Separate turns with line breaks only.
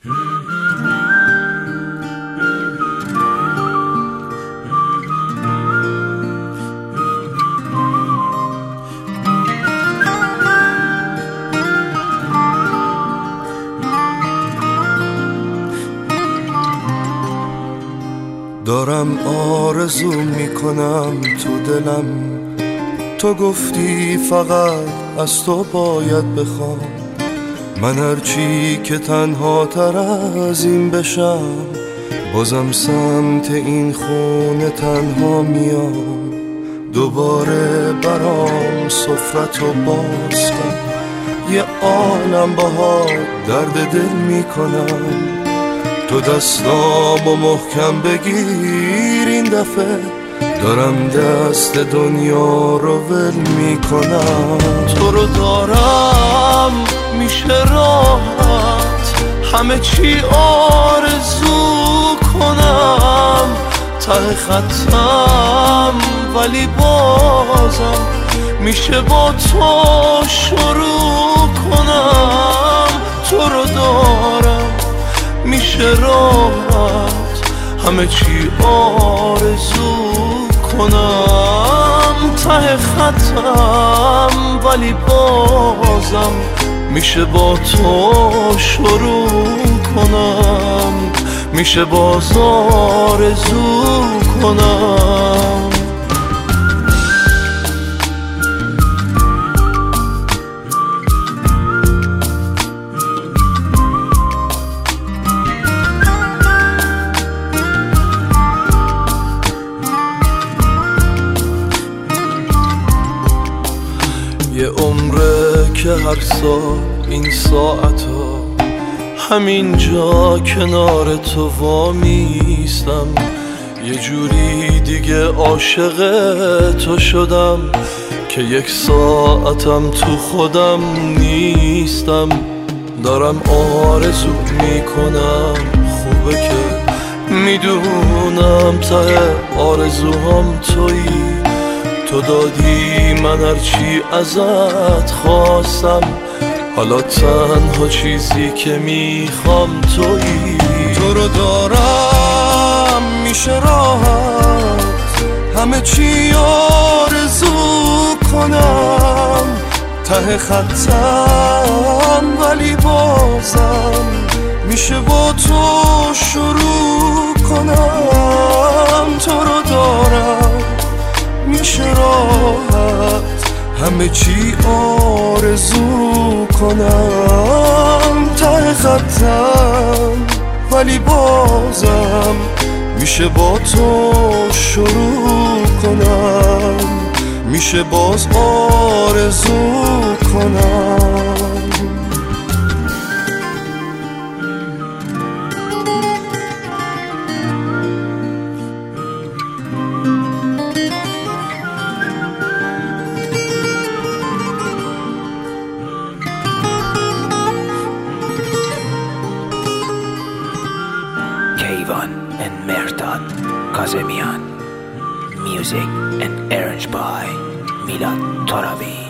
دارم آرزو میکنم تو دلم، تو گفتی فقط از تو باید بخوام. من هرچی که تنها تر از این بشم، بازم سمت این خونه تنها میام. دوباره برام سفرتو باز کن، یه عالم باها درد دل میکنم. تو دستامو محکم بگیر، این دفعه دارم دست دنیا رو ول میکنم. تو رو دارم میشه راحت همه چی آرزو کنم. ته خطم ولی بازم میشه با تو شروع کنم. تو رو دارم میشه راحت همه چی آرزو کنم. ته خطم ولی بازم میشه با تو شروع کنم. میشه باز آرزو کنم. یه عمره که هر سال این ساعتا همینجا کنار تو وامیستم. یه جوری دیگه عاشق تو شدم که یک ساعتم تو خودم نیستم. دارم آرزو میکنم خوبه که میدونم ته آرزوهام تویی. تو دادی من هرچی ازت خواستم، حالا تنها چیزی که میخوام تویی. تو رو دارم میشه راحت همه چی آرزو کنم. ته خطم ولی بازم میشه با تو شروع کنم. تو رو دارم میشه راحت همه چی آرزو کنم. ته خطم ولی بازم میشه با تو شروع کنم. میشه باز آرزو کنم.
Kayvan and Mehrdad Kazemian. Music and arranged by Milad Torabi.